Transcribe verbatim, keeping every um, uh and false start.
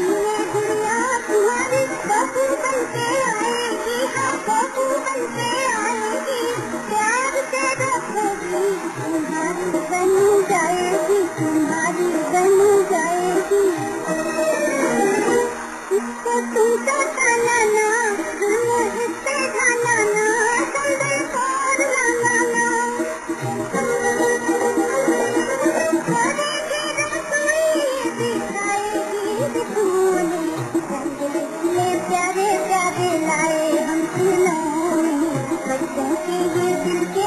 ये दुनिया तुम्हारी बहू बनके आएगी, हाँ बहू बनके आएगी, प्यार से रखोगी तुम्हारी बन जाएगी, तुम्हारी बन जाएगी। इसको तुम सताना ना, जुल्म इससे ढाना ना, संभल कर लाना ना। करेगी रसोई दिखाएगी दिखूने, रंगीले प्यारे प्यारे लाए हम खिलौने, बच्चों के ये दिल के